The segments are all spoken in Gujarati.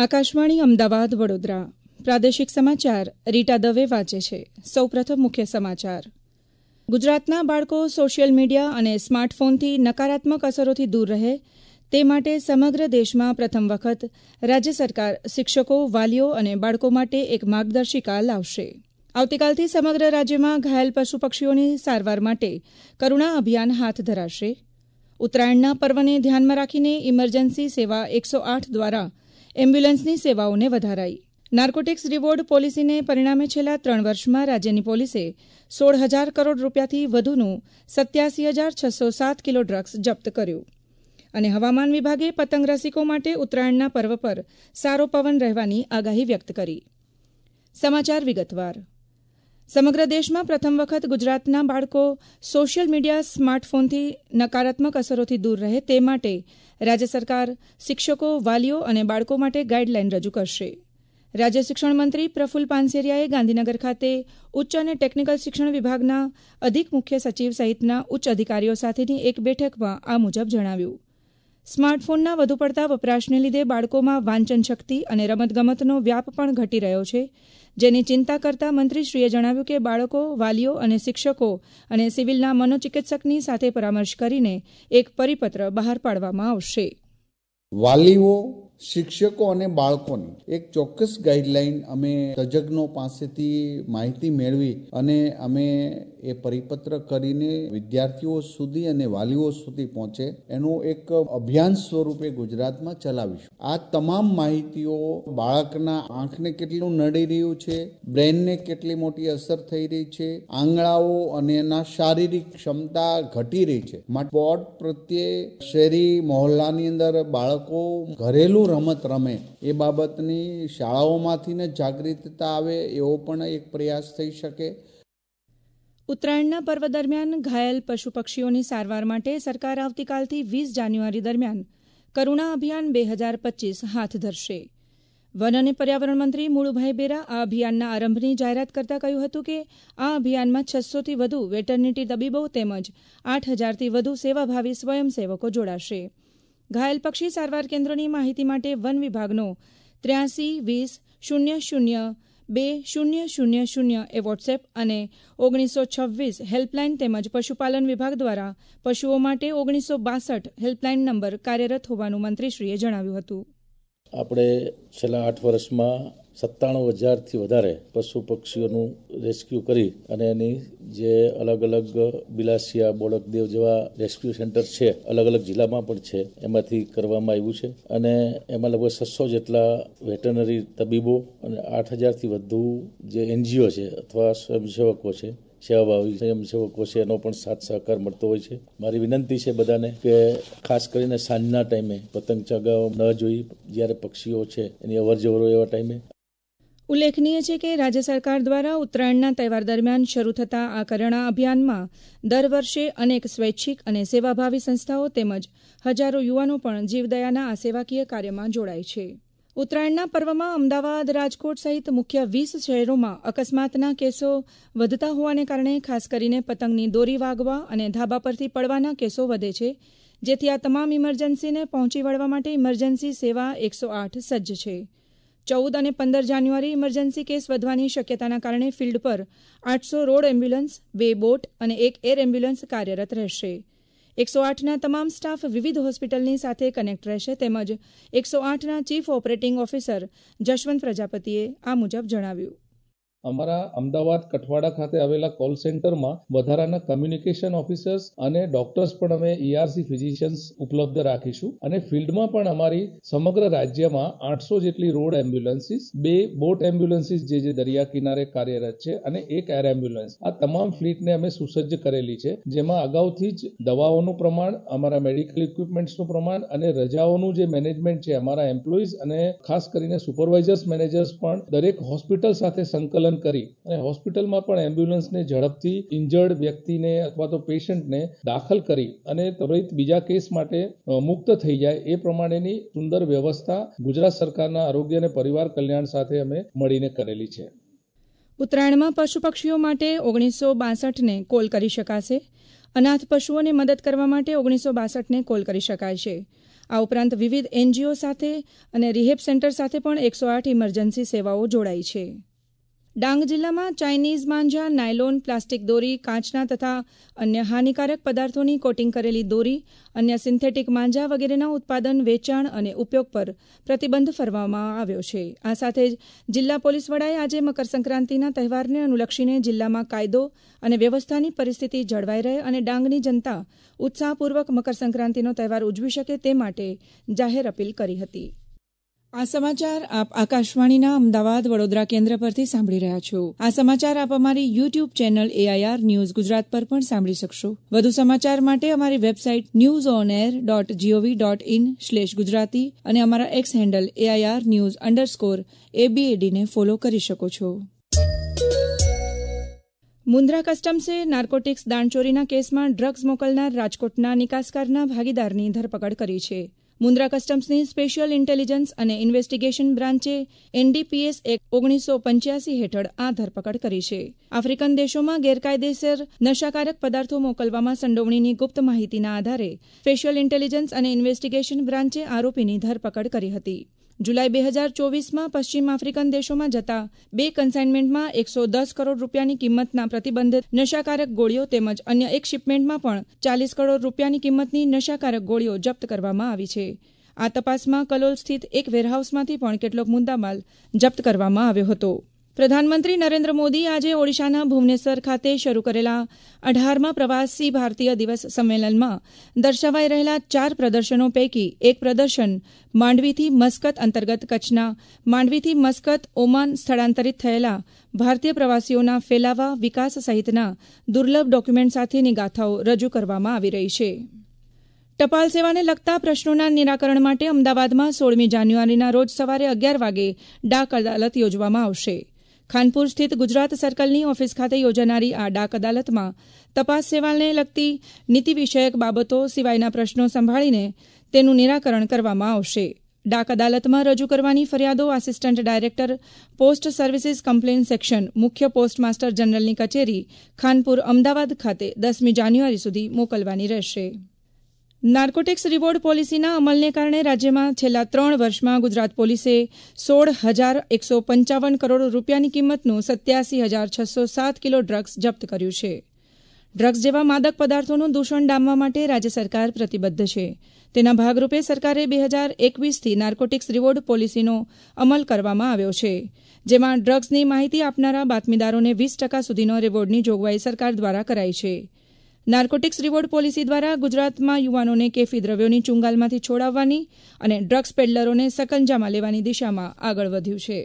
આકાશવાણી અમદાવાદ વડોદરા પ્રાદેશિક સમાચાર રીટા દવે વાંચે છે. સૌપ્રથમ મુખ્ય સમાચાર. ગુજરાતના બાળકો સોશિયલ મીડિયા અને સ્માર્ટફોનથી નકારાત્મક અસરોથી દૂર રહે તે માટે સમગ્ર દેશમાં પ્રથમ વખત રાજ્ય સરકાર શિક્ષકો, વાલીઓ અને બાળકો માટે એક માર્ગદર્શિકા લાવશે. આવતીકાલથી સમગ્ર રાજ્યમાં ઘાયલ પશુ પક્ષીઓની સારવાર માટે કરુણા અભિયાન હાથ ધરાશે. ઉત્તરાયણના પર્વને ધ્યાનમાં રાખીને ઇમરજન્સી સેવા 108 દ્વારા એમ્બ્યુલન્સની સેવાઓને વધારાઈ. નાર્કોટિક્સ રિવોર્ડ પોલિસીને પરિણામે છેલ્લા 3 વર્ષમાં રાજ્યની પોલીસે 16,000 કરોડ રૂપિયાથી વધુનું 87,607 કિલો ડ્રગ્સ જપ્ત કર્યું. અને હવામાન વિભાગે પતંગ રસિકો માટે ઉત્તરાયણના પર્વ પર સારો પવન રહેવાની આગાહી વ્યક્ત કરી. સમાચાર વિગતવાર. સમગ્ર દેશમાં પ્રથમ વખત ગુજરાતના બાળકો સોશિયલ મીડિયા, સ્માર્ટફોનથી નકારાત્મક અસરોથી દૂર રહે તે માટે રાજ્ય સરકાર શિક્ષકો, વાલીઓ અને બાળકો માટે ગાઈડલાઈન રજૂ કરશે. રાજ્ય શિક્ષણ મંત્રી પ્રફુલ્લ પાનસેરિયાએ ગાંધીનગર ખાતે ઉચ્ચ અને ટેકનિકલ શિક્ષણ વિભાગના અધિક મુખ્ય સચિવ સહિતના ઉચ્ચ અધિકારીઓ સાથેની એક બેઠકમાં આ મુજબ જણાવ્યું. સ્માર્ટફોનના વધુ પડતા વપરાશને લીધે બાળકોમાં વાંચન શક્તિ અને રમતગમતનો વ્યાપ પણ ઘટી રહ્યો છે, જેની ચિંતા કરતા મંત્રીશ્રીએ જણાવ્યું કે બાળકો, વાલીઓ અને શિક્ષકો અને સિવિલના મનોચિકિત્સકની સાથે પરામર્શ કરીને એક પરિપત્ર બહાર પાડવામાં આવશે. વાલીઓ, શિક્ષકો અને બાળકોની એક ચોક્કસ ગાઈડલાઈન અમે તજજ્ઞો પાસેથી માહિતી મેળવી અને અમે એ પરિપત્ર કરીને વિદ્યાર્થીઓ સુધી અને વાલીઓ સુધી પહોંચે એનું એક અભિયાન સ્વરૂપે ગુજરાતમાં ચલાવીશું. આ તમામ માહિતીઓ બાળકના આંખને કેટલું નડી રહ્યું છે, બ્રેનને કેટલી મોટી અસર થઈ રહી છે, આંગળાઓ અને એના શારીરિક ક્ષમતા ઘટી રહી છે. સ્પોર્ટ પ્રત્યે શહેરી મહોલ્લાની અંદર બાળકો ઘરેલું રમત રમે એ બાબતની શાળાઓમાંથી જાગૃતતા આવે એવો પણ એક પ્રયાસ થઈ શકે. ઉત્તરાયણના પર્વ દરમિયાન ઘાયલ પશુ પક્ષીઓની સારવાર માટે સરકાર આવતીકાલથી 20 જાન્યુઆરી દરમિયાન કરુણા અભિયાન 2025 હાથ ધરશે. વન અને પર્યાવરણ મંત્રી મુળુભાઈ બેરા આ અભિયાનના આરંભની જાહેરાત કરતા કહ્યું હતું કે આ અભિયાનમાં 600થી વધુ વેટરનિટી તબીબો તેમજ 8,000થી વધુ સેવાભાવી સ્વયંસેવકો જોડાશે. ઘાયલ પક્ષી સારવાર કેન્દ્રોની માહિતી માટે વન વિભાગનો 83-20-002-000 એ વોટ્સએપ અને 1926 હેલ્પલાઇન તેમજ પશુપાલન વિભાગ દ્વારા પશુઓ માટે 1962 હેલ્પલાઇન નંબર કાર્યરત હોવાનું મંત્રીશ્રીએ જણાવ્યું હતું. આપણે છેલ્લા 8 વર્ષમાં 97,000થી વધારે પશુ પક્ષીઓનું રેસ્ક્યુ કરી અને એની જે અલગ અલગ બિલાસિયા, બોડકદેવ જેવા રેસ્ક્યુ સેન્ટર છે, અલગ અલગ જિલ્લામાં પણ છે, એમાંથી કરવામાં આવ્યું છે. અને એમાં લગભગ 600 જેટલા વેટરનરી તબીબો અને 8,000થી વધુ જે NGO છે અથવા સ્વયંસેવકો છે, સેવાભાવી સ્વયંસેવકો છે, એનો પણ સાથ સહકાર મળતો હોય છે. મારી વિનંતી છે બધાને કે ખાસ કરીને સાંજના ટાઈમે પતંગ ચગાવવા ન જોઈ, જ્યારે પક્ષીઓ છે એની અવરજવર એવા ટાઈમે. ઉલ્લેખનીય છે કે રાજ્ય સરકાર દ્વારા ઉત્તરાયણના તહેવાર દરમિયાન શરૂ થતા આ કરુણા અભિયાનમાં દર વર્ષે અનેક સ્વૈચ્છિક અને સેવાભાવી સંસ્થાઓ તેમજ હજારો યુવાનો પણ જીવદયાના આ સેવાકીય કાર્યમાં જોડાય છે. ઉત્તરાયણના પર્વમાં અમદાવાદ, રાજકોટ સહિત મુખ્ય 20 શહેરોમાં અકસ્માતના કેસો વધતા હોવાને કારણે ખાસ કરીને પતંગની દોરી વાગવા અને ધાબા પરથી પડવાના કેસો વધે છે, જેથી આ તમામ ઇમરજન્સીને પહોંચી વળવા માટે ઇમરજન્સી સેવા 108 સજ્જ છે. 14 અને 15 જાન્યુઆરી ઇમરજન્સી કેસ વધવાની શક્યતાના કારણે ફિલ્ડ પર 800 રોડ એમ્બ્યુલન્સ, 2 બોટ અને 1 એર એમ્બ્યુલન્સ કાર્યરત રહેશે. 108ના તમામ સ્ટાફ વિવિધ હોસ્પિટલની સાથે કનેક્ટ રહેશે તેમજ 108ના ચીફ ઓપરેટિંગ ઓફિસર જશવંત પ્રજાપતિએ આ મુજબ જણાવ્યું. અમારા અમદાવાદ કઠવાડા ખાતે આવેલા કોલ સેન્ટરમાં વધારાના કમ્યુનિકેશન ઓફિસર્સ અને ડોક્ટર્સ પણ અમે ERC ફિઝિશિયન્સ ઉપલબ્ધ રાખીશું. અને ફિલ્ડમાં પણ અમારી સમગ્ર રાજ્યમાં 800 જેટલી રોડ એમ્બ્યુલન્સીસ, 2 બોટ એમ્બ્યુલન્સીસ જે દરિયા કિનારે કાર્યરત છે અને 1 એર એમ્બ્યુલન્સ, આ તમામ ફ્લીટને અમે સુસજ્જ કરેલી છે, જેમાં અગાઉથી જ દવાઓનું પ્રમાણ, અમારા મેડિકલ ઇક્વિપમેન્ટ્સનું પ્રમાણ અને રજાઓનું જે મેનેજમેન્ટ છે, અમારા એમ્પ્લોઈઝ અને ખાસ કરીને સુપરવાઇઝર્સ, મેનેજર્સ પણ દરેક હોસ્પિટલ સાથે સંકલન કરી અને હોસ્પિટલમાં પણ એમ્બ્યુલન્સને ઝડપથી ઇન્જર્ડ વ્યક્તિને અથવા તો પેશન્ટને દાખલ કરી અને ત્વરિત બીજા કેસ માટે મુક્ત થઈ જાય એ પ્રમાણેની સુંદર વ્યવસ્થા ગુજરાત સરકારના આરોગ્ય અને પરિવાર કલ્યાણ સાથે અમે મળીને કરેલી છે. ઉત્તરાયણમાં પશુ પક્ષીઓ માટે 1962ને કોલ કરી શકાશે અનાથ પશુઓને મદદ કરવા માટે 1962ને કોલ કરી શકાય છે. આ ઉપરાંત વિવિધ એનજીઓ સાથે અને રિહેબ સેન્ટર સાથે પણ 108 ઇમરજન્સી સેવાઓ જોડાઈ છે. ડાંગ જિલ્લામાં ચાઇનીઝ માંજા, નાયલોન, પ્લાસ્ટિક દોરી, કાચના તથા અન્ય હાનિકારક પદાર્થોની કોટિંગ કરેલી દોરી, અન્ય સિન્થેટિક માંજા વગેરેના ઉત્પાદન, વેચાણ અને ઉપયોગ પર પ્રતિબંધ ફરમાવવામાં આવ્યો છે. આ સાથે જ જિલ્લા પોલીસ વડાએ આજે મકરસંક્રાંતિના તહેવારને અનુલક્ષીને જિલ્લામાં કાયદો અને વ્યવસ્થાની પરિસ્થિતિ જળવાઈ રહે અને ડાંગની જનતા ઉત્સાહપૂર્વક મકરસંક્રાંતિનો તહેવાર ઉજવી શકે તે માટે જાહેર અપીલ કરી હતી. આ સમાચાર આપ આકાશવાણીના અમદાવાદ વડોદરા કેન્દ્ર પરથી સાંભળી રહ્યા છો. આ સમાચાર આપ અમારી YouTube channel AIR news Gujarat પર પણ સાંભળી શકશો. વધુ સમાચાર માટે અમારી વેબસાઇટ newsonair.gov.in/gujarati અને અમારા એક્સ હેન્ડલ AIR_news_ABAD ને ફોલો કરી શકો છો. મુન્દ્રા કસ્ટમ્સે નાર્કોટિક્સ દાણચોરીના કેસમાં ડ્રગ્સ મોકલનાર રાજકોટના નિકાસકારના ભાગીદારની ધરપકડ કરી છે. મુન્દ્રા કસ્ટમ્સની સ્પેશિયલ ઇન્ટેલિજન્સ અને ઇન્વેસ્ટિગેશન બ્રાન્ચે NDPS એક્ટ 1985 હેઠળ આ ધરપકડ કરી છે. આફ્રિકન દેશોમાં ગેરકાયદેસર નશાકારક પદાર્થો મોકલવામાં સંડોવણીની ગુપ્ત માહિતીના આધારે સ્પેશિયલ ઇન્ટેલિજન્સ અને ઇન્વેસ્ટિગેશન બ્રાન્ચે આરોપીની ધરપકડ કરી હતી. જુલાઈ 2024માં પશ્ચિમ આફ્રિકન દેશોમાં જતા 2 કન્સાઇનમેન્ટમાં 110 કરોડ રૂપિયાની કિંમતના પ્રતિબંધિત નશાકારક ગોળીઓ તેમજ અન્ય એક શિપમેન્ટમાં પણ 40 કરોડ રૂપિયાની કિંમતની નશાકારક ગોળીઓ જપ્ત કરવામાં આવી છે. આ તપાસમાં કલોલ સ્થિત એક વેરહાઉસમાંથી પણ કેટલોક મુદ્દામાલ જપ્ત કરવામાં આવ્યો હતો. પ્રધાનમંત્રી નરેન્દ્ર મોદી આજે ઓડિશાના ભુવનેશ્વર ખાતે શરૂ કરેલા 18મા પ્રવાસી ભારતીય દિવસ સંમેલનમાં દર્શાવાઈ રહેલા 4 પ્રદર્શનો પૈકી એક પ્રદર્શન માંડવીથી મસ્કત અંતર્ગત કચ્છના માંડવીથી મસ્કત, ઓમાન સ્થળાંતરિત થયેલા ભારતીય પ્રવાસીઓના ફેલાવા, વિકાસ સહિતના દુર્લભ ડોક્યુમેન્ટ સાથેની ગાથાઓ રજૂ કરવામાં આવી રહી છે. ટપાલ સેવાને લગતા પ્રશ્નોના નિરાકરણ માટે અમદાવાદમાં 16મી જાન્યુઆરીના રોજ સવારે 11 વાગે ડાક અદાલત યોજવામાં આવશે. ખાનપુર સ્થિત ગુજરાત સર્કલની ઓફિસ ખાતે યોજાનારી આ ડાક અદાલતમાં તપાસ સેવાને લગતી નીતિ વિષયક બાબતો સિવાયના પ્રશ્નો સંભાળીને તેનું નિરાકરણ કરવામાં આવશે. ડાક અદાલતમાં રજૂ કરવાની ફરિયાદો assistant director post services complaint section, મુખ્ય પોસ્ટ માસ્ટર જનરલની કચેરી, ખાનપુર, અમદાવાદ ખાતે 10મી જાન્યુઆરી સુધી મોકલવાની રહેશે. નાર્કોટિક્સ રિવોર્ડ પોલિસીના અમલને કારણે રાજ્યમાં છેલ્લા 3 વર્ષમાં ગુજરાત પોલીસે 16,155 કરોડ રૂપિયાની કિંમતનું 87,607 કિલો ડ્રગ્સ જપ્ત કર્યું છે. ડ્રગ્સ જેવા માદક પદાર્થોનું દૂષણ ડામવા માટે રાજ્ય સરકાર પ્રતિબદ્ધ છે. તેના ભાગરૂપે સરકારે 2021થી નાર્કોટિક્સ રિવોર્ડ પોલિસીનો અમલ કરવામાં આવ્યો છે, જેમાં ડ્રગ્સની માહિતી આપનારા બાતમીદારોને 20% સુધીનો રિવોર્ડની જોગવાઈ સરકાર દ્વારા કરાઈ છે. નાર્કોટિક્સ રિવોર્ડ પોલિસી દ્વારા ગુજરાતમાં યુવાનોને કેફી દ્રવ્યોની ચુંગાલમાંથી છોડાવવાની અને ડ્રગ્સ પેડલરોને સકંજામાં લેવાની દિશામાં આગળ વધ્યું છે.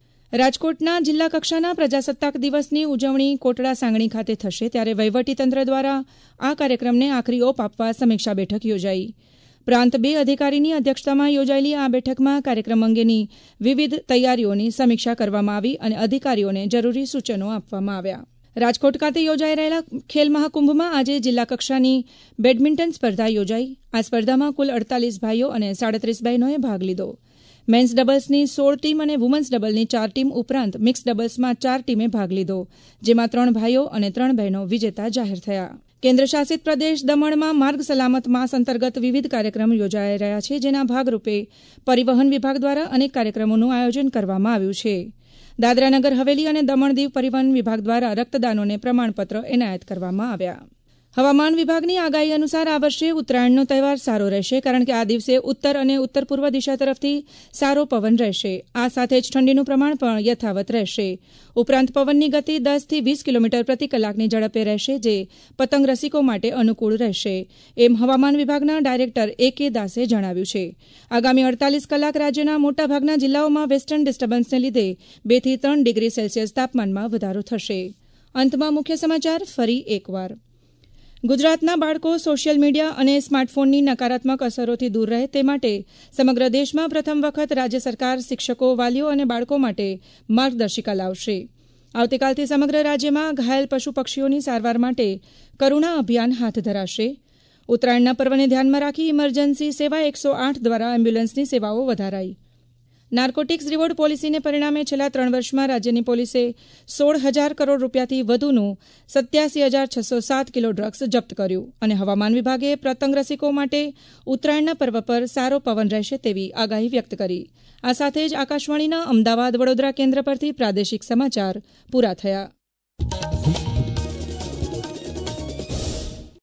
રાજકોટના જિલ્લા કક્ષાના પ્રજાસત્તાક દિવસની ઉજવણી કોટડા સાંગણી ખાતે થશે, ત્યારે વહીવટીતંત્ર દ્વારા આ કાર્યક્રમને આખરી ઓપ આપવા સમીક્ષા બેઠક યોજાઈ. પ્રાંત 2 અધિકારીની અધ્યક્ષતામાં યોજાયેલી આ બેઠકમાં કાર્યક્રમ અંગેની વિવિધ તૈયારીઓની સમીક્ષા કરવામાં આવી અને અધિકારીઓને જરૂરી સૂચનો આપવામાં આવ્યા. રાજકોટ ખાતે યોજાઈ રહેલા ખેલ મહાકુંભમાં આજે જિલ્લા કક્ષાની બેડમિન્ટન સ્પર્ધા યોજાઈ. આ સ્પર્ધામાં કુલ 48 ભાઈઓ અને 37 બહેનોએ ભાગ લીધો. મેન્સ ડબલ્સની 16 ટીમ અને વુમન્સ ડબલની 4 ટીમ ઉપરાંત મિક્સ ડબલ્સમાં 4 ટીમે ભાગ લીધો, જેમાં 3 ભાઈઓ અને 3 બહેનો વિજેતા જાહેર થયા. કેન્દ્રશાસિત પ્રદેશ દમણમાં માર્ગ સલામત માસ અંતર્ગત વિવિધ કાર્યક્રમ યોજાઈ રહ્યા છે, જેના ભાગરૂપે પરિવહન વિભાગ દ્વારા અનેક કાર્યક્રમોનું આયોજન કરવામાં આવ્યું છે. દાદરાનગર હવેલી અને દમણ દીવ પરિવહન વિભાગ દ્વારા રક્તદાનોને પ્રમાણપત્ર એનાયત કરવામાં આવ્યા. હવામાન વિભાગની આગાહી અનુસાર આ વર્ષે ઉત્તરાયણનો તહેવાર સારો રહેશે, કારણ કે આ દિવસે ઉત્તર અને ઉત્તર પૂર્વ દિશા તરફથી સારો પવન રહેશે. આ સાથે જ ઠંડીનું પ્રમાણ પણ યથાવત રહેશે. ઉપરાંત પવનની ગતિ 10થી 20 કિલોમીટર પ્રતિ કલાકની ઝડપે રહેશે, જે પતંગ રસિકો માટે અનુકૂળ રહેશે, એમ હવામાન વિભાગના ડાયરેક્ટર AK દાસે જણાવ્યું છે. આગામી 48 કલાક રાજ્યના મોટાભાગના જિલ્લાઓમાં વેસ્ટર્ન ડિસ્ટર્બન્સને લીધે 2 થી 3 ડિગ્રી સેલ્સિયસ તાપમાનમાં વધારો થશે. અંતમાં મુખ્ય સમાચાર ફરી એકવાર. ગુજરાતના બાળકો સોશિયલ મીડિયા અને સ્માર્ટફોનની નકારાત્મક અસરોથી દૂર રહે તે માટે સમગ્ર દેશમાં પ્રથમ વખત રાજ્ય સરકાર શિક્ષકો, વાલીઓ અને બાળકો માટે માર્ગદર્શિકા લાવશે. આવતીકાલથી સમગ્ર રાજ્યમાં ઘાયલ પશુ પક્ષીઓની સારવાર માટે કરુણા અભિયાન હાથ ધરાશે. ઉત્તરાયણના પર્વને ધ્યાનમાં રાખી ઇમરજન્સી સેવા 108 દ્વારા એમ્બ્યુલન્સની સેવાઓ વધારાઈ. નાર્કોટિક્સ રિવોર્ડ પોલિસીને પરિણામે છેલ્લા 3 વર્ષમાં રાજ્યની પોલીસે 16,000 કરોડ રૂપિયાથી વધુનું 87,607 કિલો ડ્રગ્સ જપ્ત કર્યું અને હવામાન વિભાગે પતંગ રસિકો માટે ઉત્તરાયણના પર્વ પર સારો પવન રહેશે તેવી આગાહી વ્યક્ત કરી. આ સાથે જ આકાશવાણીના અમદાવાદ વડોદરા કેન્દ્ર પરથી પ્રાદેશિક સમાચાર પૂરા થયા.